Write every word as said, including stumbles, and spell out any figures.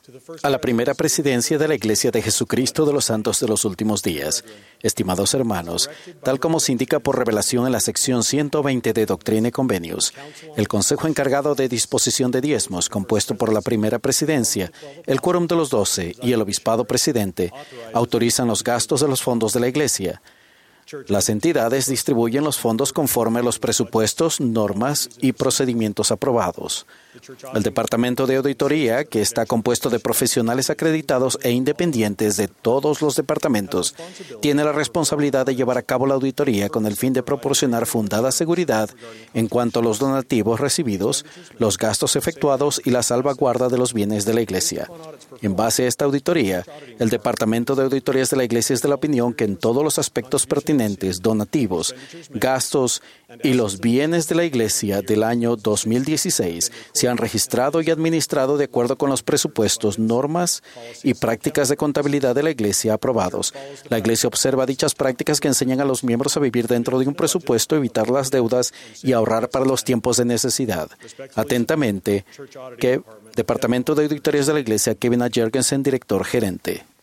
A la primera presidencia de la Iglesia de Jesucristo de los Santos de los Últimos Días. Estimados hermanos, tal como se indica por revelación en la sección ciento veinte de Doctrina y Convenios, el Consejo encargado de disposición de diezmos, compuesto por la primera presidencia, el quórum de los doce y el obispado presidente, autorizan los gastos de los fondos de la Iglesia. Las entidades distribuyen los fondos conforme a los presupuestos, normas y procedimientos aprobados. El Departamento de Auditoría, que está compuesto de profesionales acreditados e independientes de todos los departamentos, tiene la responsabilidad de llevar a cabo la auditoría con el fin de proporcionar fundada seguridad en cuanto a los donativos recibidos, los gastos efectuados y la salvaguarda de los bienes de la Iglesia. En base a esta auditoría, el Departamento de Auditorías de la Iglesia es de la opinión que en todos los aspectos pertinentes, donativos, gastos y los bienes de la Iglesia del año dos mil dieciséis se han registrado y administrado de acuerdo con los presupuestos, normas y prácticas de contabilidad de la Iglesia aprobados. La Iglesia observa dichas prácticas que enseñan a los miembros a vivir dentro de un presupuesto, evitar las deudas y ahorrar para los tiempos de necesidad. Atentamente, que Departamento de Auditorías de la Iglesia, Kevin A. Jergensen, director gerente.